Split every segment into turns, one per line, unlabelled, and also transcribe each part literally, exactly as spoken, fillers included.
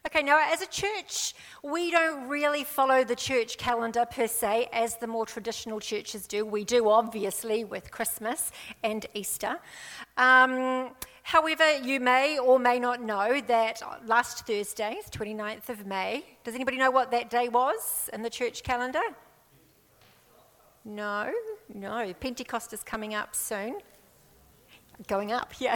Okay, now as a church, we don't really follow the church calendar per se as the more traditional churches do. We do, obviously, with Christmas and Easter. Um, however, you may or may not know that last Thursday, the twenty-ninth of May, does anybody know what that day was in the church calendar? No, no. Pentecost is coming up soon. Going up, yeah.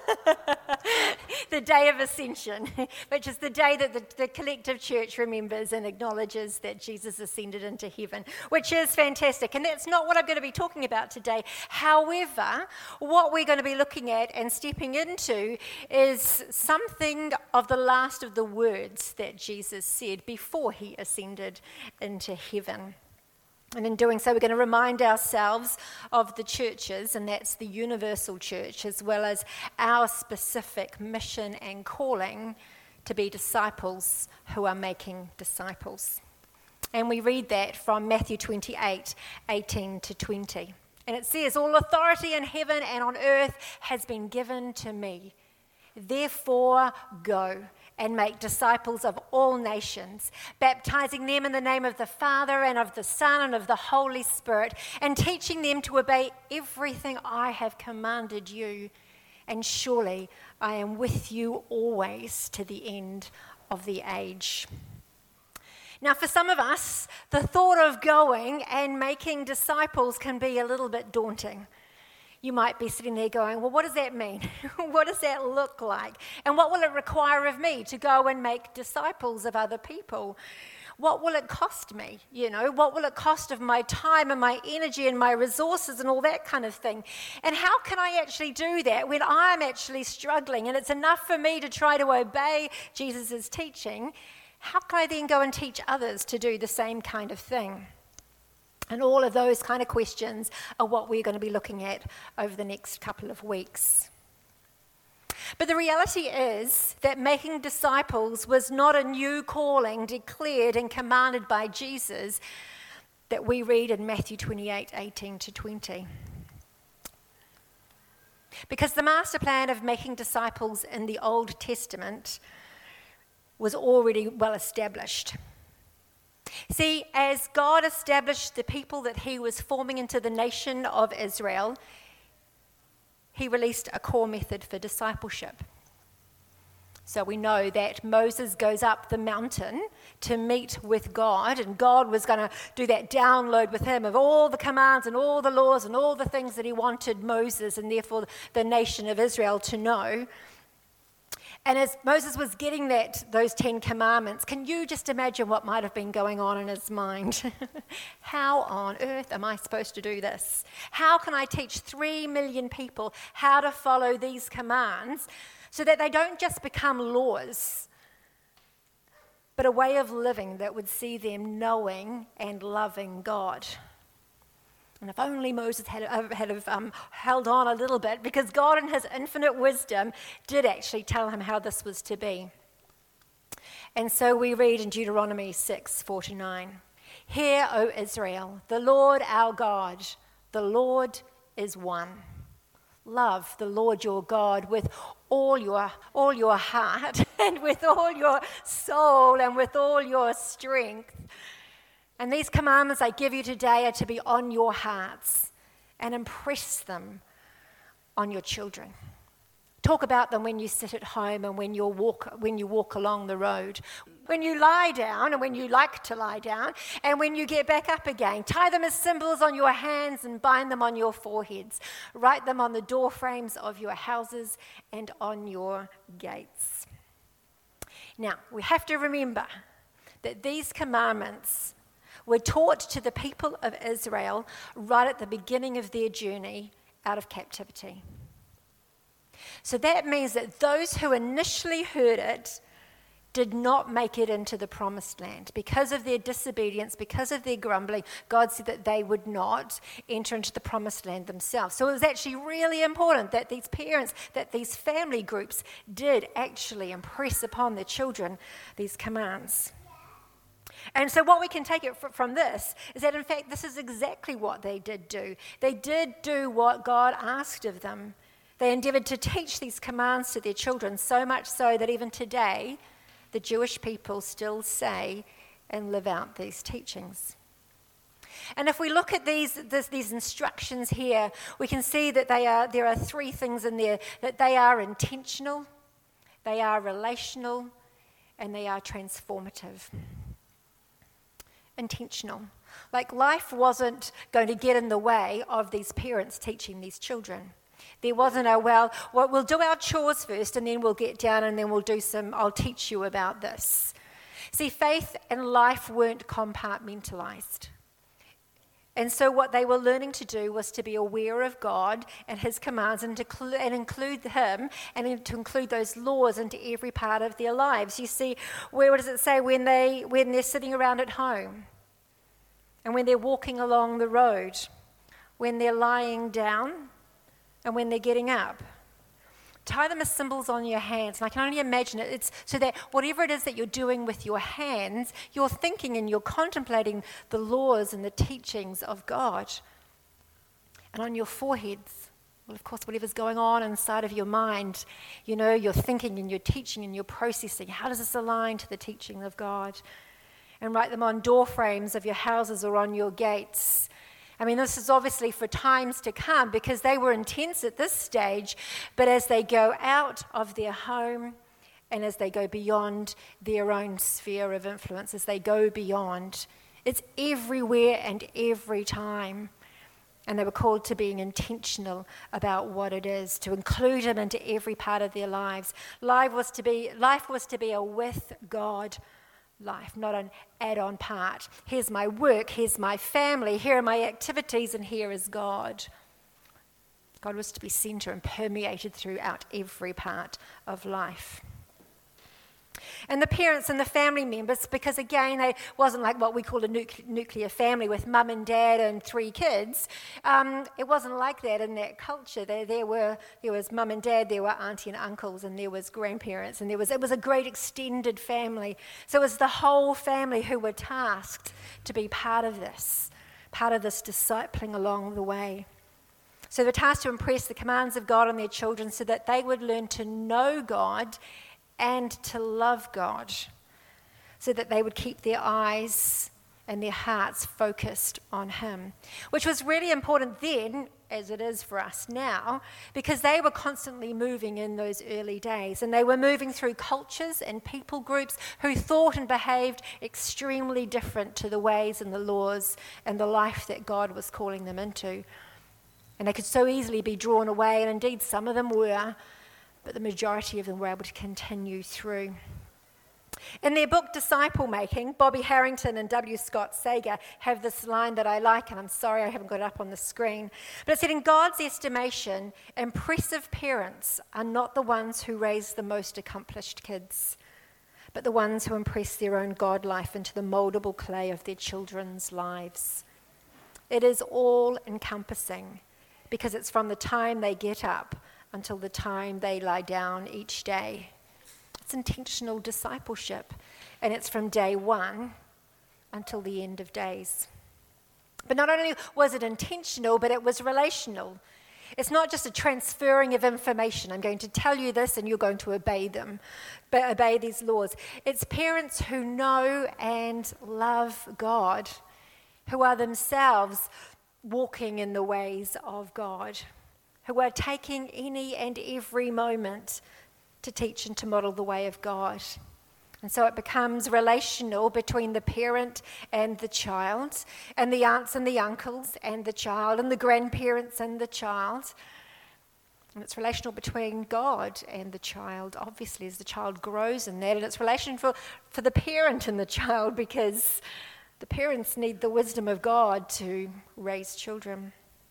The day of Ascension, which is the day that the, the collective church remembers and acknowledges that Jesus ascended into heaven, which is fantastic. And that's not what I'm going to be talking about today. However, what we're going to be looking at and stepping into is something of the last of the words that Jesus said before he ascended into heaven. And in doing so, we're going to remind ourselves of the churches, and that's the universal church, as well as our specific mission and calling to be disciples who are making disciples. And we read that from Matthew twenty-eight, eighteen to twenty. And it says, "All authority in heaven and on earth has been given to me. Therefore, go and make disciples of all nations, baptizing them in the name of the Father and of the Son and of the Holy Spirit, and teaching them to obey everything I have commanded you. And surely I am with you always to the end of the age." Now, for some of us, the thought of going and making disciples can be a little bit daunting. You might be sitting there going, well, what does that mean? What does that look like? And what will it require of me to go and make disciples of other people? What will it cost me? You know, what will it cost of my time and my energy and my resources and all that kind of thing? And how can I actually do that when I'm actually struggling and it's enough for me to try to obey Jesus' teaching? How can I then go and teach others to do the same kind of thing? And all of those kind of questions are what we're going to be looking at over the next couple of weeks. But the reality is that making disciples was not a new calling declared and commanded by Jesus that we read in Matthew twenty-eight, eighteen to twenty. Because the master plan of making disciples in the Old Testament was already well established. See, as God established the people that he was forming into the nation of Israel, he released a core method for discipleship. So we know that Moses goes up the mountain to meet with God, and God was going to do that download with him of all the commands and all the laws and all the things that he wanted Moses and therefore the nation of Israel to know. And as Moses was getting that, those Ten Commandments, can you just imagine what might have been going on in his mind? How on earth am I supposed to do this? How can I teach three million people how to follow these commands so that they don't just become laws, but a way of living that would see them knowing and loving God? And if only Moses had, had um, held on a little bit, because God in his infinite wisdom did actually tell him how this was to be. And so we read in Deuteronomy six, four to nine, "Hear, O Israel, the Lord our God, the Lord is one. Love the Lord your God with all your, all your heart and with all your soul and with all your strength. And these commandments I give you today are to be on your hearts, and impress them on your children. Talk about them when you sit at home and when you walk when you walk along the road, when you lie down and when you like to lie down, and when you get back up again. Tie them as symbols on your hands and bind them on your foreheads. Write them on the door frames of your houses and on your gates." Now, we have to remember that these commandments were taught to the people of Israel right at the beginning of their journey out of captivity. So that means that those who initially heard it did not make it into the promised land. Because of their disobedience, because of their grumbling, God said that they would not enter into the promised land themselves. So it was actually really important that these parents, that these family groups did actually impress upon their children these commands. And so what we can take it from this is that, in fact, this is exactly what they did do. They did do what God asked of them. They endeavored to teach these commands to their children, so much so that even today the Jewish people still say and live out these teachings. And if we look at these, this, these instructions here, we can see that they are, there are three things in there, that they are intentional, they are relational, and they are transformative. Intentional. Like life wasn't going to get in the way of these parents teaching these children. There wasn't a, well, well, we'll do our chores first and then we'll get down and then we'll do some, I'll teach you about this. See, faith and life weren't compartmentalized. And so what they were learning to do was to be aware of God and his commands and to cl- and include him and to include those laws into every part of their lives. You see, where does it say when, they, when they're sitting around at home and when they're walking along the road, when they're lying down and when they're getting up? Tie them as symbols on your hands. And I can only imagine it. It's so that whatever it is that you're doing with your hands, you're thinking and you're contemplating the laws and the teachings of God. And on your foreheads, well, of course, whatever's going on inside of your mind, you know, you're thinking and you're teaching and you're processing. How does this align to the teaching of God? And write them on door frames of your houses or on your gates. I mean, this is obviously for times to come because they were intense at this stage, but as they go out of their home and as they go beyond their own sphere of influence, as they go beyond, it's everywhere and every time. And they were called to being intentional about what it is, to include him into every part of their lives. Life was to be, life was to be a with God life, not an add-on part. Here's my work, here's my family, here are my activities, and here is God. God was to be centered and permeated throughout every part of life. And the parents and the family members, because again, they wasn't like what we call a nucle- nuclear family with mum and dad and three kids. Um, it wasn't like that in that culture. There, there were there was mum and dad, there were auntie and uncles, and there was grandparents, and there was it was a great extended family. So it was the whole family who were tasked to be part of this, part of this discipling along the way. So they were tasked to impress the commands of God on their children so that they would learn to know God and to love God, so that they would keep their eyes and their hearts focused on him, which was really important then, as it is for us now, because they were constantly moving in those early days, and they were moving through cultures and people groups who thought and behaved extremely different to the ways and the laws and the life that God was calling them into. And they could so easily be drawn away, and indeed some of them were, but the majority of them were able to continue through. In their book, Disciple Making, Bobby Harrington and W. Scott Sager have this line that I like, and I'm sorry I haven't got it up on the screen. But it said, in God's estimation, impressive parents are not the ones who raise the most accomplished kids, but the ones who impress their own God life into the moldable clay of their children's lives. It is all-encompassing, because it's from the time they get up until the time they lie down each day. It's intentional discipleship, and it's from day one until the end of days. But not only was it intentional, but it was relational. It's not just a transferring of information. I'm going to tell you this and you're going to obey them, but obey these laws. It's parents who know and love God, who are themselves walking in the ways of God, who are taking any and every moment to teach and to model the way of God. And so it becomes relational between the parent and the child, and the aunts and the uncles and the child, and the grandparents and the child. And it's relational between God and the child, obviously, as the child grows in that. And it's relational for, for the parent and the child, because the parents need the wisdom of God to raise children.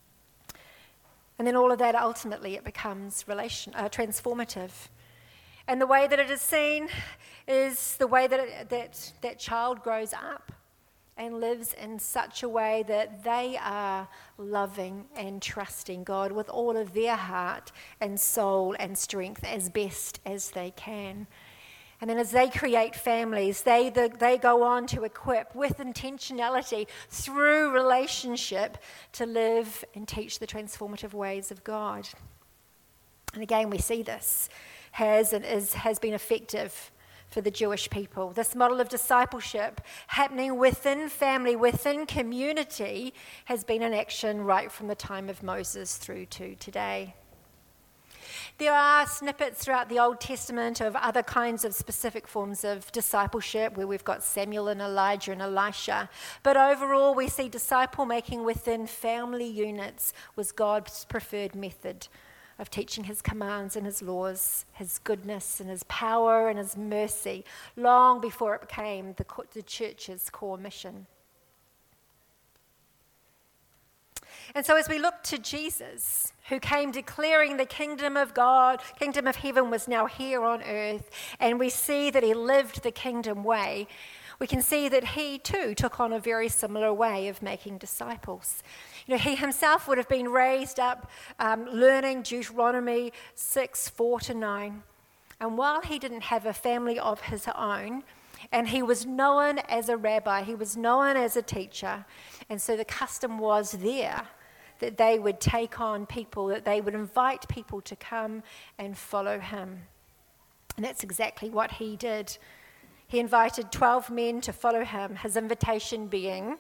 And then all of that, ultimately, it becomes relation, uh, transformative. And the way that it is seen is the way that it, that that child grows up and lives in such a way that they are loving and trusting God with all of their heart and soul and strength as best as they can. And then as they create families, they, the, they go on to equip with intentionality through relationship to live and teach the transformative ways of God. And again, we see this has and is, has been effective for the Jewish people. This model of discipleship happening within family, within community, has been in action right from the time of Moses through to today. There are snippets throughout the Old Testament of other kinds of specific forms of discipleship where we've got Samuel and Elijah and Elisha. But overall, we see disciple making within family units was God's preferred method of teaching his commands and his laws, his goodness and his power and his mercy, long before it became the, the church's core mission. And so as we look to Jesus, who came declaring the kingdom of God, kingdom of heaven was now here on earth, and we see that he lived the kingdom way, we can see that he too took on a very similar way of making disciples. You know, he himself would have been raised up um, learning Deuteronomy six, four to nine. And while he didn't have a family of his own, and he was known as a rabbi, he was known as a teacher, and so the custom was there that they would take on people, that they would invite people to come and follow him. And that's exactly what he did. He invited twelve men to follow him, his invitation being,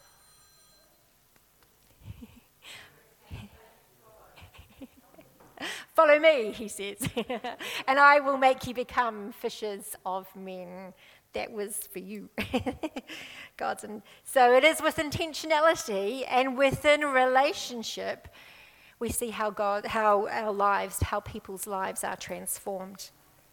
follow me, he says, and I will make you become fishers of men. That was for you. God's in. So it is with intentionality and within relationship, we see how God, how our lives, how people's lives are transformed.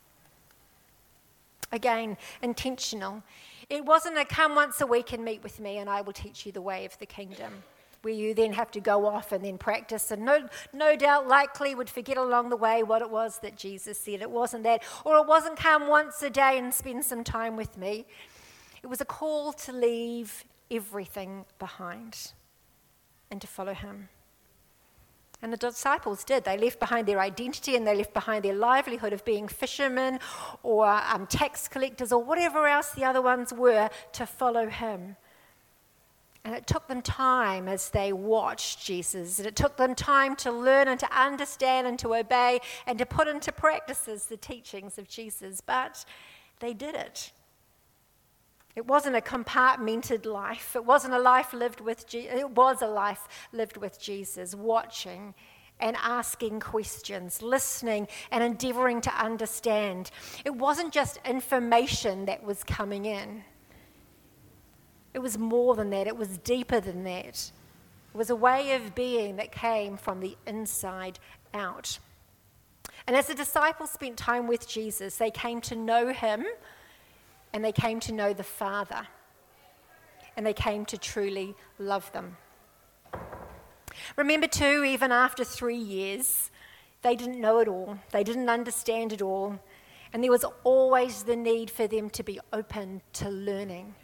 Again, intentional. It wasn't a come once a week and meet with me and I will teach you the way of the kingdom, where you then have to go off and then practice, and no, no doubt likely would forget along the way what it was that Jesus said. It wasn't that, or it wasn't come once a day and spend some time with me. It was a call to leave everything behind and to follow him. And the disciples did. They left behind their identity and they left behind their livelihood of being fishermen or um, tax collectors or whatever else the other ones were to follow him. And it took them time as they watched Jesus, and it took them time to learn and to understand and to obey and to put into practices the teachings of Jesus, but they did it. It wasn't a compartmented life. It wasn't a life lived with Jesus. It was a life lived with Jesus, watching and asking questions, listening and endeavoring to understand. It wasn't just information that was coming in. It was more than that. It was deeper than that. It was a way of being that came from the inside out. And as the disciples spent time with Jesus, they came to know him, and they came to know the Father, and they came to truly love them. Remember too, even after three years, they didn't know it all. They didn't understand it all. And there was always the need for them to be open to learning.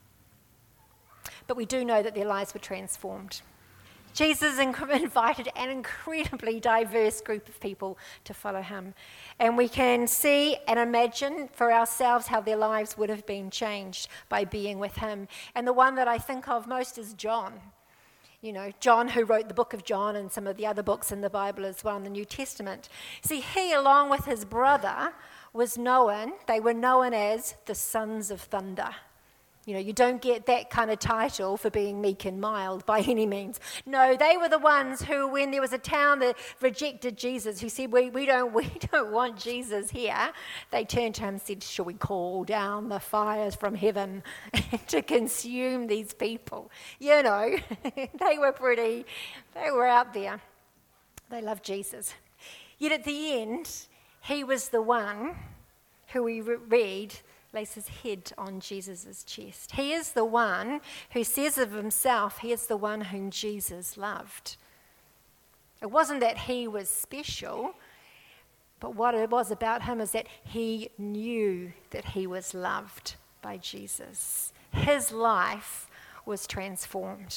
But we do know that their lives were transformed. Jesus invited an incredibly diverse group of people to follow him. And we can see and imagine for ourselves how their lives would have been changed by being with him. And the one that I think of most is John. You know, John, who wrote the book of John and some of the other books in the Bible as well in the New Testament. See, he, along with his brother, was known, they were known as the sons of thunder. You know, you don't get that kind of title for being meek and mild by any means. No, they were the ones who, when there was a town that rejected Jesus, who said, we, we don't we don't want Jesus here, they turned to him and said, shall we call down the fires from heaven to consume these people? You know, they were pretty, they were out there. They loved Jesus. Yet at the end, he was the one who we read lays his head on Jesus' chest. He is the one who says of himself, he is the one whom Jesus loved. It wasn't that he was special, but what it was about him is that he knew that he was loved by Jesus. His life was transformed.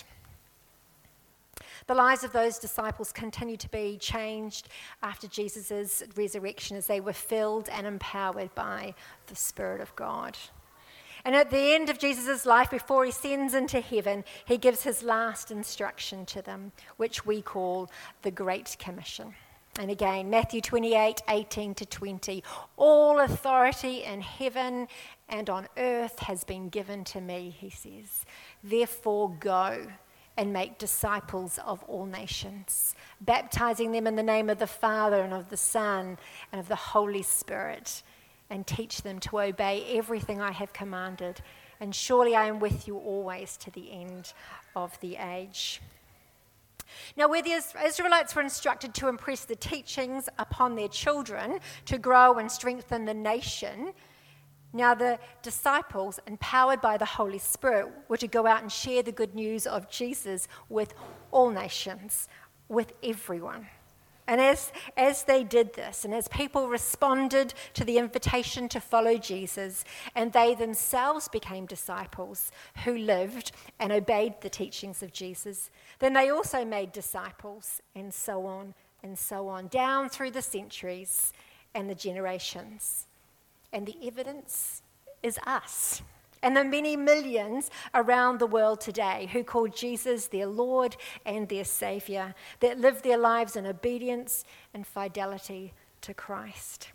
The lives of those disciples continued to be changed after Jesus' resurrection as they were filled and empowered by the Spirit of God. And at the end of Jesus' life, before he sends into heaven, he gives his last instruction to them, which we call the Great Commission. And again, Matthew twenty-eight, eighteen to twenty. All authority in heaven and on earth has been given to me, he says. Therefore go and make disciples of all nations, baptizing them in the name of the Father and of the Son and of the Holy Spirit, and teach them to obey everything I have commanded. And surely I am with you always to the end of the age. Now, where the Israelites were instructed to impress the teachings upon their children to grow and strengthen the nation, now the disciples, empowered by the Holy Spirit, were to go out and share the good news of Jesus with all nations, with everyone. And as, as they did this, and as people responded to the invitation to follow Jesus, and they themselves became disciples who lived and obeyed the teachings of Jesus, then they also made disciples, and so on and so on, down through the centuries and the generations. And the evidence is us, and the many millions around the world today who call Jesus their Lord and their Saviour, that live their lives in obedience and fidelity to Christ.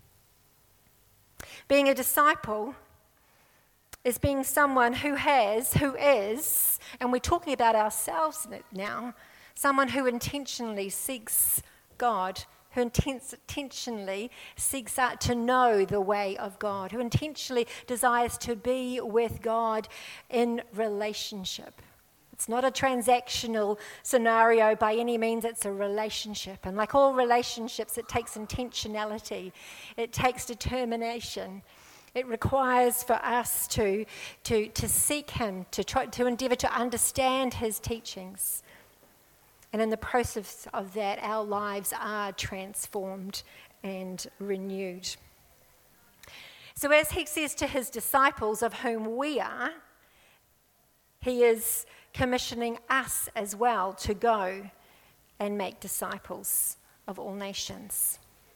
Being a disciple is being someone who has, who is, and we're talking about ourselves now, someone who intentionally seeks God, who intentionally seeks out to know the way of God, who intentionally desires to be with God in relationship. It's not a transactional scenario by any means, it's a relationship. And like all relationships, it takes intentionality, it takes determination. It requires for us to, to, to seek him, to try to endeavour to understand his teachings. And in the process of that, our lives are transformed and renewed. So as he says to his disciples, of whom we are, he is commissioning us as well to go and make disciples of all nations.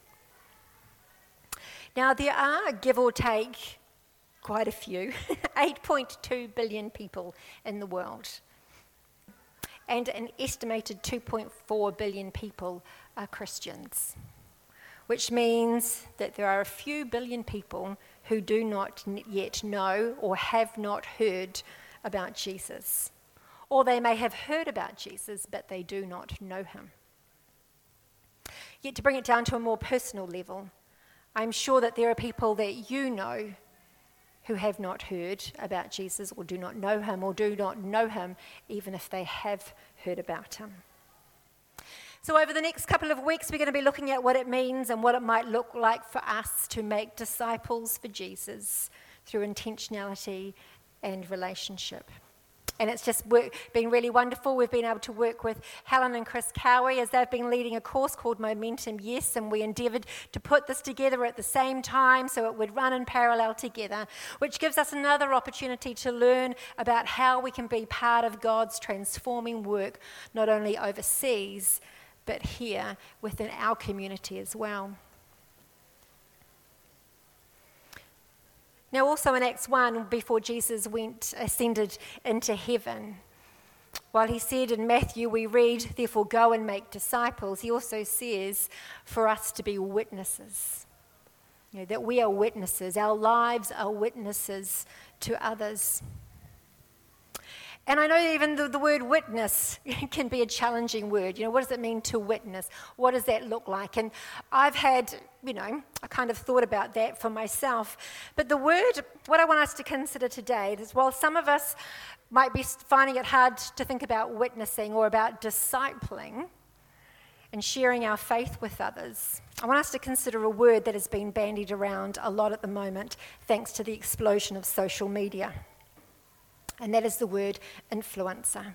Now, there are, give or take, quite a few, eight point two billion people in the world. And an estimated two point four billion people are Christians, which means that there are a few billion people who do not yet know or have not heard about Jesus. Or they may have heard about Jesus, but they do not know him. Yet to bring it down to a more personal level, I'm sure that there are people that you know who have not heard about Jesus or do not know him or do not know him even if they have heard about him. So over the next couple of weeks, we're going to be looking at what it means and what it might look like for us to make disciples for Jesus through intentionality and relationship. And it's just work, been really wonderful. We've been able to work with Helen and Chris Cowie as they've been leading a course called Momentum Yes, and we endeavoured to put this together at the same time so it would run in parallel together, which gives us another opportunity to learn about how we can be part of God's transforming work, not only overseas, but here within our community as well. Now, also in Acts one, before Jesus went, ascended into heaven, while he said in Matthew, we read, therefore go and make disciples, he also says for us to be witnesses. You know, that we are witnesses, our lives are witnesses to others. And I know even the, the word witness can be a challenging word. You know, what does it mean to witness? What does that look like? And I've had, you know, I kind of thought about that for myself. But the word, what I want us to consider today is, while some of us might be finding it hard to think about witnessing or about discipling and sharing our faith with others, I want us to consider a word that has been bandied around a lot at the moment, thanks to the explosion of social media. And that is the word influencer.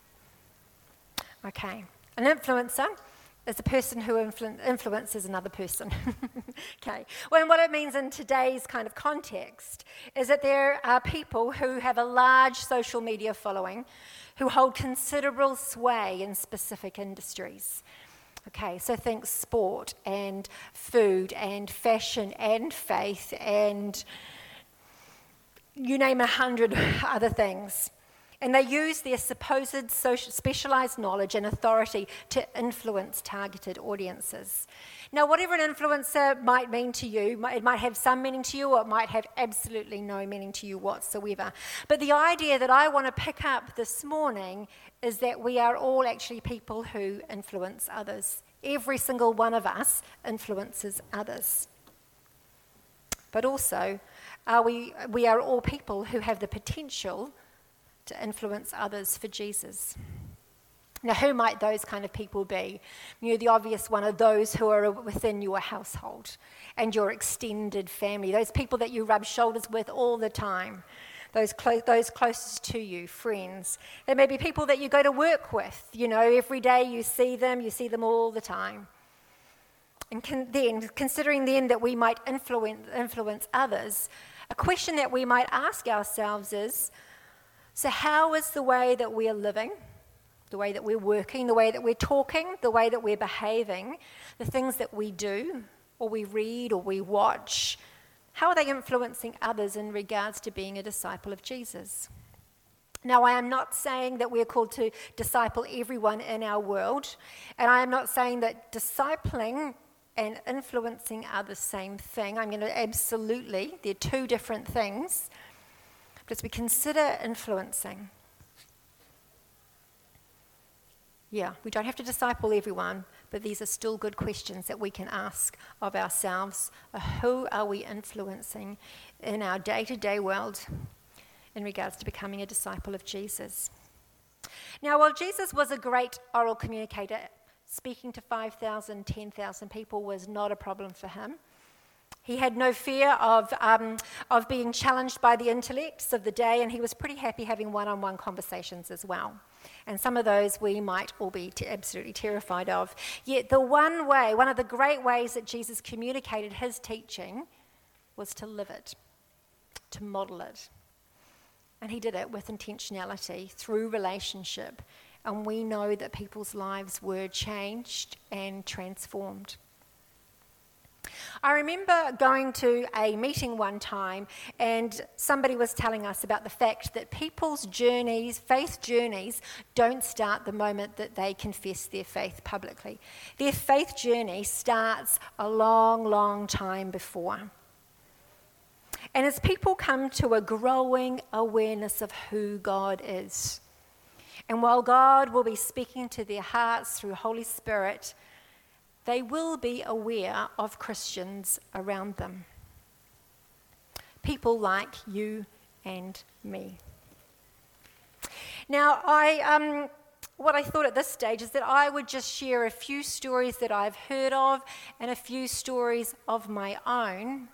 Okay, an influencer is a person who influ- influences another person. Okay, well, and what it means in today's kind of context is that there are people who have a large social media following who hold considerable sway in specific industries. Okay, so think sport and food and fashion and faith and you name a hundred other things. And they use their supposed social, specialized knowledge and authority to influence targeted audiences. Now, whatever an influencer might mean to you, it might have some meaning to you, or it might have absolutely no meaning to you whatsoever. But the idea that I want to pick up this morning is that we are all actually people who influence others. Every single one of us influences others. But also, are we, we are all people who have the potential to influence others for Jesus. Now, who might those kind of people be? You know, the obvious one are those who are within your household and your extended family, those people that you rub shoulders with all the time, those, clo- those closest to you, friends. There may be people that you go to work with, you know, every day you see them, you see them all the time. And can, then, considering then that we might influence, influence others, a question that we might ask ourselves is, so how is the way that we are living, the way that we're working, the way that we're talking, the way that we're behaving, the things that we do, or we read, or we watch, how are they influencing others in regards to being a disciple of Jesus? Now, I am not saying that we're called to disciple everyone in our world, and I am not saying that discipling and influencing are the same thing. I'm going to absolutely, they're two different things. But as we consider influencing, yeah, we don't have to disciple everyone, but these are still good questions that we can ask of ourselves. Who are we influencing in our day-to-day world in regards to becoming a disciple of Jesus? Now, while Jesus was a great oral communicator, speaking to five thousand, ten thousand people was not a problem for him. He had no fear of, um, of being challenged by the intellects of the day, and he was pretty happy having one-on-one conversations as well. And some of those we might all be t- absolutely terrified of. Yet the one way, one of the great ways that Jesus communicated his teaching was to live it, to model it. And he did it with intentionality, through relationship. And we know that people's lives were changed and transformed. I remember going to a meeting one time, and somebody was telling us about the fact that people's journeys, faith journeys, don't start the moment that they confess their faith publicly. Their faith journey starts a long, long time before. And as people come to a growing awareness of who God is, and while God will be speaking to their hearts through Holy Spirit, they will be aware of Christians around them. People like you and me. Now, I, um, what I thought at this stage is that I would just share a few stories that I've heard of and a few stories of my own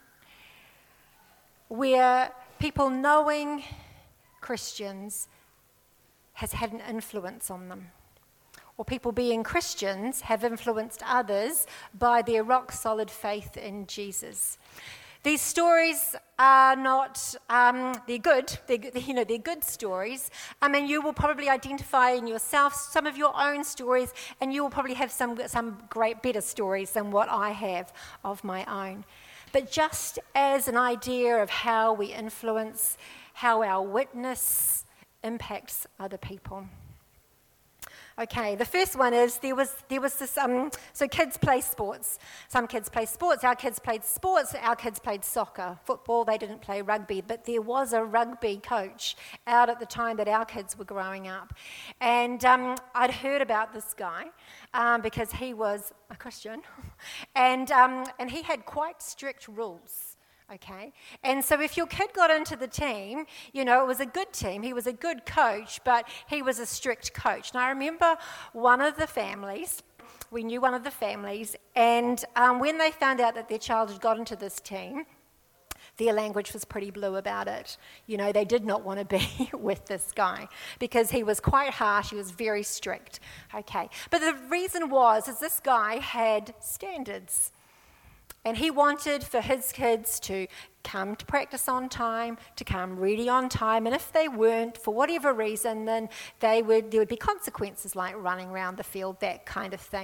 where people knowing Christians has had an influence on them. Or people being Christians have influenced others by their rock-solid faith in Jesus. These stories are not, um, they're good, they're, you know, they're good stories. I mean, you will probably identify in yourself some of your own stories, and you will probably have some, some great, better stories than what I have of my own. But just as an idea of how we influence, how our witness impacts other people. Okay, the first one is there was there was this, um, so kids play sports. Some kids play sports, our kids played sports, our kids played soccer. Football, they didn't play rugby, but there was a rugby coach out at the time that our kids were growing up. And um, I'd heard about this guy um, because he was a Christian, and um, and he had quite strict rules. Okay, and so if your kid got into the team, you know, it was a good team. He was a good coach, but he was a strict coach. And I remember one of the families, we knew one of the families, and um, when they found out that their child had got into this team, their language was pretty blue about it. You know, they did not want to be with this guy because he was quite harsh, he was very strict. Okay, but the reason was, is this guy had standards. And he wanted for his kids to come to practice on time, to come ready on time, and if they weren't, for whatever reason, then they would there would be consequences like running around the field, that kind of thing.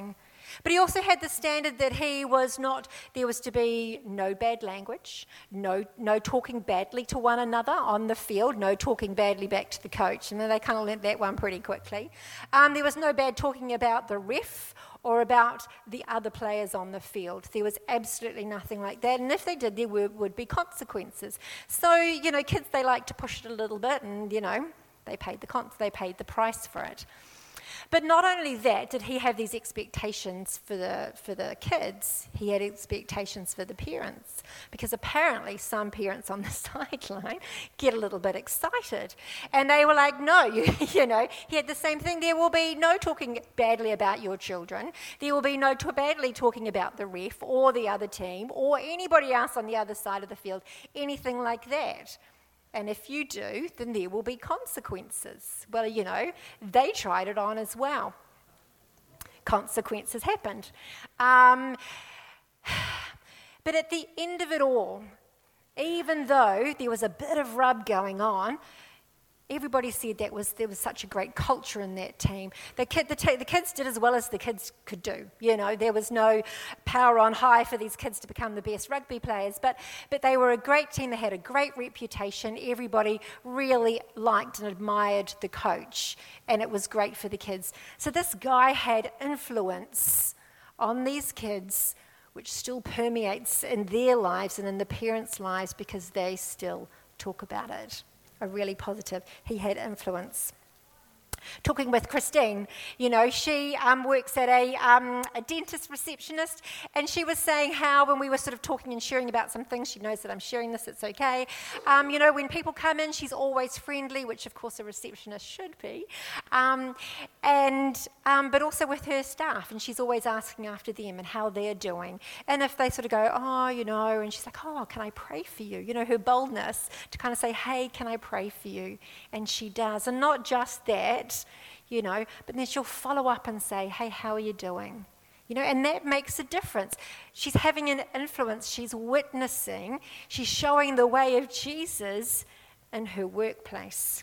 But he also had the standard that he was not, there was to be no bad language, no no talking badly to one another on the field, no talking badly back to the coach. And then they kind of learnt that one pretty quickly. Um, there was no bad talking about the ref or about the other players on the field. There was absolutely nothing like that. And if they did, there were, would be consequences. So, you know, kids, they like to push it a little bit and, you know, they paid the con- they paid the price for it. But not only that did he have these expectations for the for the kids, he had expectations for the parents. Because apparently some parents on the sideline get a little bit excited. And they were like, no, you, you know, he had the same thing. There will be no talking badly about your children. There will be no t- badly talking about the ref or the other team or anybody else on the other side of the field, anything like that. And if you do, then there will be consequences. Well, you know, they tried it on as well. Consequences happened. Um, but at the end of it all, even though there was a bit of rub going on, everybody said that was there was such a great culture in that team. The, kid, the, t- the kids did as well as the kids could do. You know, there was no power on high for these kids to become the best rugby players, but but they were a great team. They had a great reputation. Everybody really liked and admired the coach, and it was great for the kids. So this guy had influence on these kids, which still permeates in their lives and in the parents' lives because they still talk about it. A really positive. He had influence. Talking with Christine, you know, she um, works at a, um, a dentist receptionist, and she was saying how when we were sort of talking and sharing about some things, she knows that I'm sharing this, it's okay. Um, you know, when people come in, she's always friendly, which of course a receptionist should be, um, and um, but also with her staff, and she's always asking after them and how they're doing. And if they sort of go, oh, you know, and she's like, oh, can I pray for you? You know, her boldness to kind of say, hey, can I pray for you? And she does. And not just that, you know, but then she'll follow up and say, hey, how are you doing? You know, and that makes a difference. She's having an influence. She's witnessing. She's showing the way of Jesus in her workplace.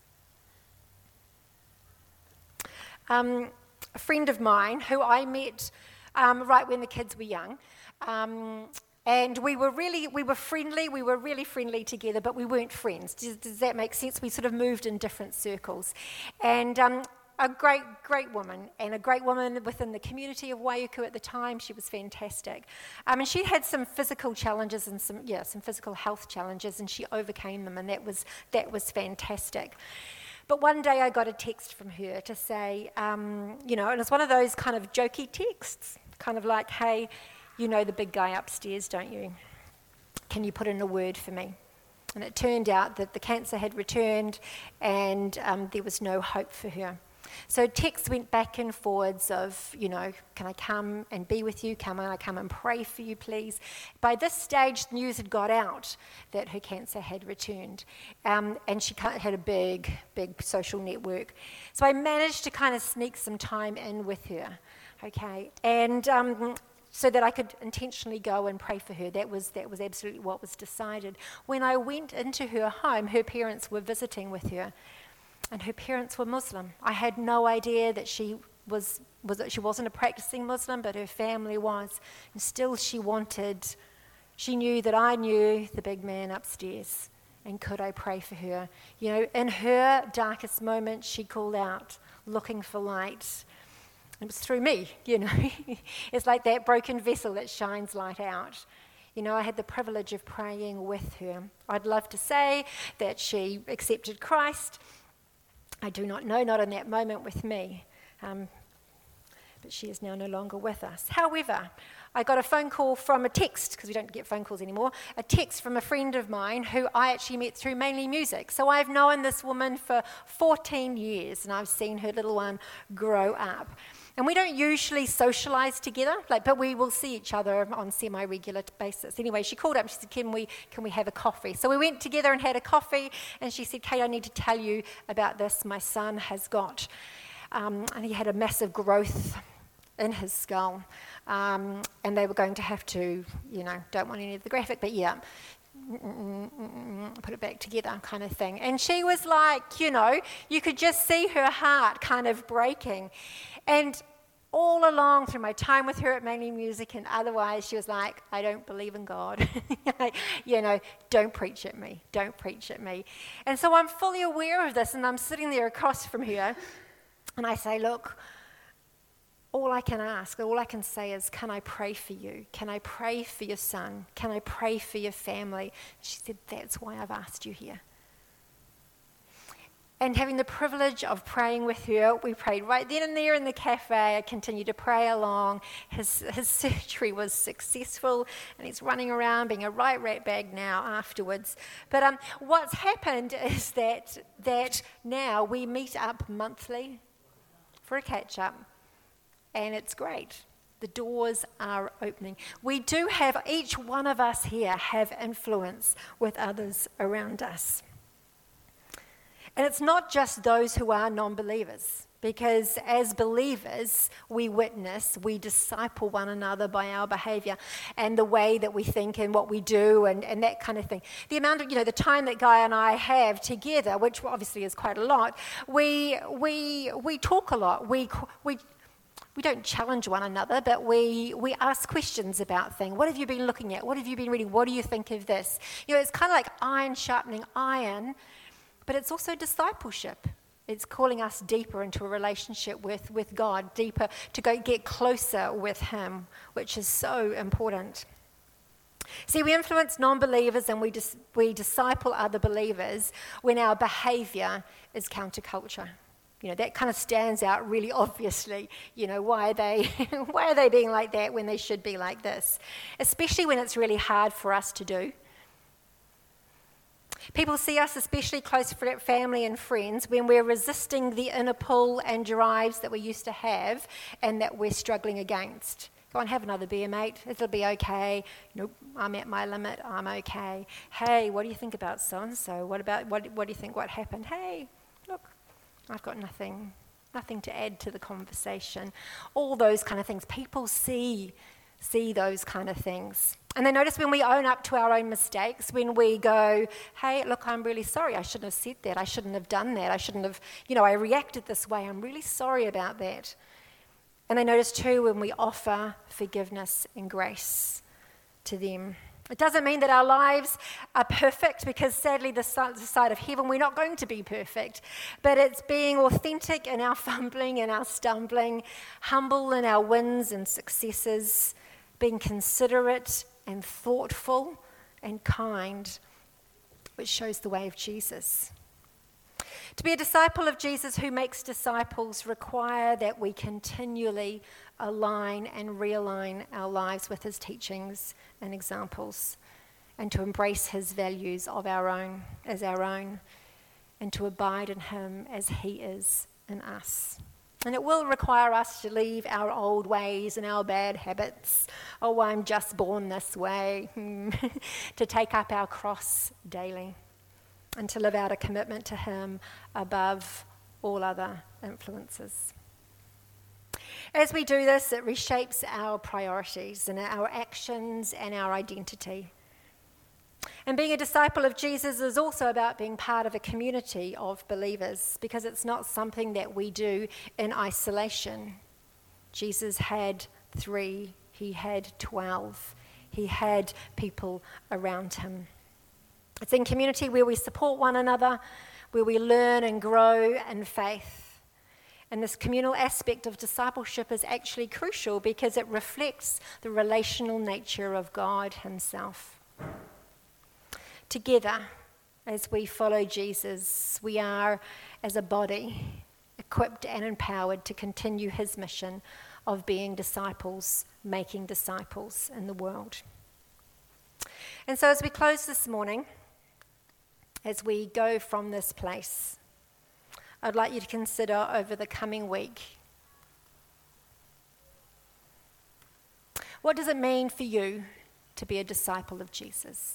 Um, a friend of mine who I met um, right when the kids were young, um, and we were really, we were friendly, we were really friendly together, but we weren't friends. Does, does that make sense? We sort of moved in different circles. And um, a great, great woman, and a great woman within the community of Waiuku at the time. She was fantastic. Um, and she had some physical challenges and some, yeah, some physical health challenges, and she overcame them, and that was, that was fantastic. But one day I got a text from her to say, um, you know, and it's one of those kind of jokey texts, kind of like, hey, you know the big guy upstairs, don't you? Can you put in a word for me? And it turned out that the cancer had returned and um, there was no hope for her. So texts went back and forwards of, you know, can I come and be with you? Can I come and pray for you, please? By this stage, the news had got out that her cancer had returned. Um, and she had a big, big social network. So I managed to kind of sneak some time in with her, okay? And um, so that I could intentionally go and pray for her. That was that was absolutely what was decided. When I went into her home, her parents were visiting with her. And her parents were Muslim. I had no idea that she was, was she wasn't a practicing Muslim, but her family was. And still she wanted, she knew that I knew the big man upstairs. And could I pray for her? You know, in her darkest moment, she called out, looking for light. It was through me, you know. It's like that broken vessel that shines light out. You know, I had the privilege of praying with her. I'd love to say that she accepted Christ. I do not know, not in that moment with me, um, but she is now no longer with us. However, I got a phone call from a text, because we don't get phone calls anymore, a text from a friend of mine who I actually met through mainly music. So I've known this woman for fourteen years, and I've seen her little one grow up. And we don't usually socialise together, like, but we will see each other on a semi-regular basis. Anyway, she called up and she said, can we, can we have a coffee? So we went together and had a coffee, and she said, Kate, I need to tell you about this. My son has got, um, and he had a massive growth in his skull. Um, and they were going to have to, you know, don't want any of the graphic, but yeah, put it back together kind of thing. And she was like, you know, you could just see her heart kind of breaking. And all along through my time with her at Mainly Music and otherwise, she was like, I don't believe in God. You know, don't preach at me. Don't preach at me. And so I'm fully aware of this, and I'm sitting there across from her, and I say, look, all I can ask, all I can say is, can I pray for you? Can I pray for your son? Can I pray for your family? She said, that's why I've asked you here. And having the privilege of praying with her, we prayed right then and there in the cafe. I continued to pray along. His his surgery was successful, and he's running around being a right rat bag now afterwards. But um, what's happened is that that now we meet up monthly for a catch-up, and it's great. The doors are opening. We do have, each one of us here have influence with others around us. And it's not just those who are non-believers, because as believers, we witness, we disciple one another by our behavior and the way that we think and what we do and, and that kind of thing. The amount of, you know, the time that Guy and I have together, which obviously is quite a lot, we we we talk a lot. We we we don't challenge one another, but we we ask questions about things. What have you been looking at? What have you been reading? What do you think of this? You know, it's kind of like iron sharpening iron. But it's also discipleship. It's calling us deeper into a relationship with, with God, deeper to go get closer with Him, which is so important. See, we influence non-believers and we dis, we disciple other believers when our behavior is counterculture. You know, that kind of stands out really obviously. You know, why are they why are they being like that when they should be like this? Especially when it's really hard for us to do. People see us, especially close family and friends, when we're resisting the inner pull and drives that we used to have and that we're struggling against. Go on, have another beer, mate. It'll be okay. Nope, I'm at my limit. I'm okay. Hey, what do you think about so-and-so? What about, what, what do you think, what happened? Hey, look, I've got nothing, nothing to add to the conversation. All those kind of things. People see, see those kind of things. And they notice when we own up to our own mistakes, when we go, hey, look, I'm really sorry. I shouldn't have said that. I shouldn't have done that. I shouldn't have, you know, I reacted this way. I'm really sorry about that. And they notice too when we offer forgiveness and grace to them. It doesn't mean that our lives are perfect, because sadly this side of heaven we're not going to be perfect. But it's being authentic in our fumbling and our stumbling, humble in our wins and successes, being considerate and thoughtful and kind, which shows the way of Jesus. To be a disciple of Jesus who makes disciples require that we continually align and realign our lives with his teachings and examples, and to embrace his values of our own as our own, and to abide in him as he is in us. And it will require us to leave our old ways and our bad habits. Oh, I'm just born this way. To take up our cross daily and to live out a commitment to him above all other influences. As we do this, it reshapes our priorities and our actions and our identity. And being a disciple of Jesus is also about being part of a community of believers, because it's not something that we do in isolation. Jesus had three, he had twelve, he had people around him. It's in community where we support one another, where we learn and grow in faith. And this communal aspect of discipleship is actually crucial because it reflects the relational nature of God himself. Together, as we follow Jesus, we are, as a body, equipped and empowered to continue his mission of being disciples, making disciples in the world. And so as we close this morning, as we go from this place, I'd like you to consider over the coming week, what does it mean for you to be a disciple of Jesus?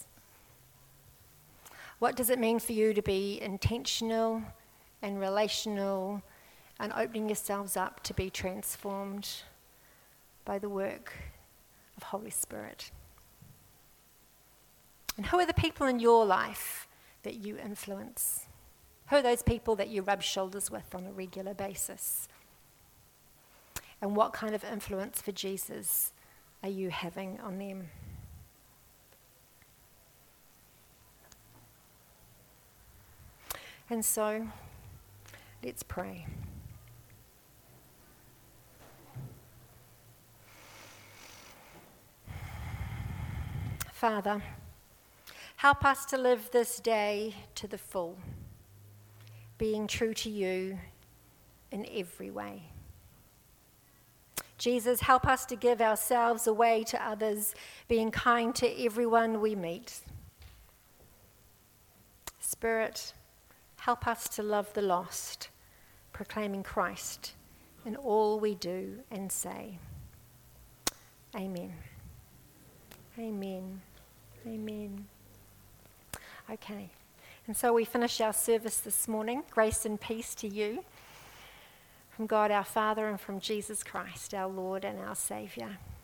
What does it mean for you to be intentional and relational and opening yourselves up to be transformed by the work of Holy Spirit? And who are the people in your life that you influence? Who are those people that you rub shoulders with on a regular basis? And what kind of influence for Jesus are you having on them? And so, let's pray. Father, help us to live this day to the full, being true to you in every way. Jesus, help us to give ourselves away to others, being kind to everyone we meet. Spirit, help us to love the lost, proclaiming Christ in all we do and say. Amen. Amen. Amen. Okay. And so we finish our service this morning. Grace and peace to you from God our Father and from Jesus Christ, our Lord and our Saviour.